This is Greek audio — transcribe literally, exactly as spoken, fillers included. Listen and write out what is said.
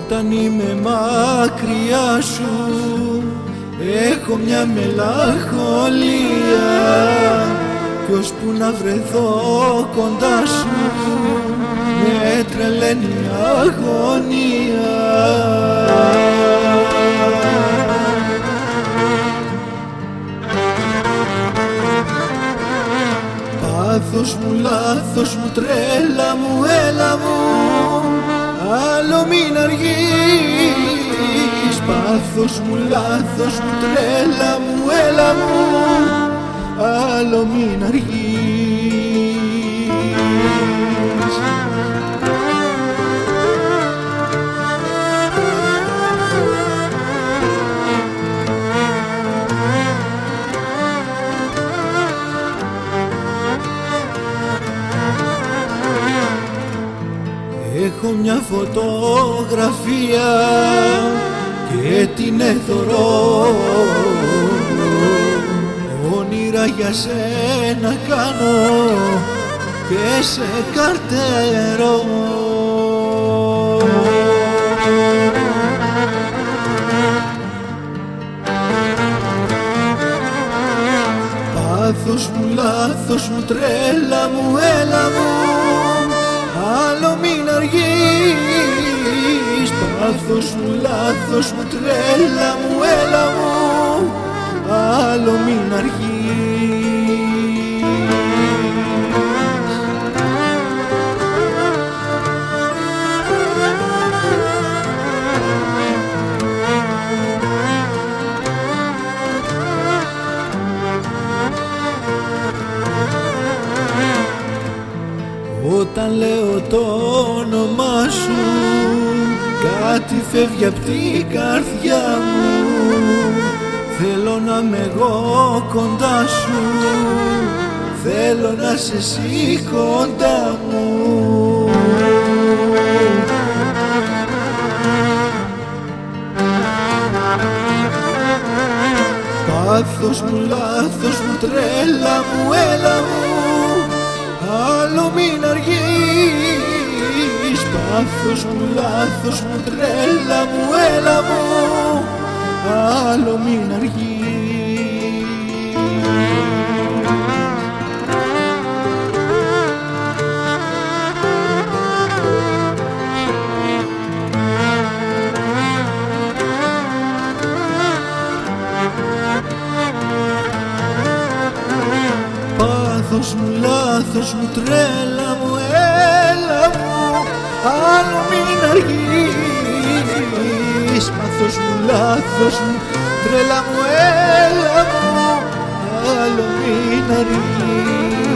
Όταν είμαι μακριά σου έχω μια μελαγχολία κι ώσπου να βρεθώ κοντά σου με τρελαίνει η αγωνία. Πάθος μου, λάθος μου, τρέλα μου, έλα μου, άλλο μην αργείς. Πάθος μου, λάθος μου, τρέλα μου, έλα μου, άλλο μην αργείς. Έχω μια φωτογραφία και την εθωρώ, όνειρα για σένα κάνω και σε καρτερώ. Πάθος μου, λάθος μου, τρέλα μου, έλα μου, άλλο μην αργείς. Πάθος μου, λάθος μου, τρέλα μου, έλα μου, άλλο μην αργείς. Όταν λέω το όνομά σου κάτι φεύγει απ' την καρδιά μου. Θέλω να είμαι εγώ κοντά σου, θέλω να είσαι εσύ κοντά μου. Πάθος μου, λάθος μου, τρέλα μου, έλα μου, άλλο μην αργείς. Πάθος μου, λάθος μου, τρέλα μου, έλα μου, άλλο μην αργείς. Πάθος μου, λάθος μου, τρέλα μου, έλα μου, άλλο μην αργείς. Πάθος μου, λάθος μου, τρέλα μου, έλα μου, άλλο μην αργείς.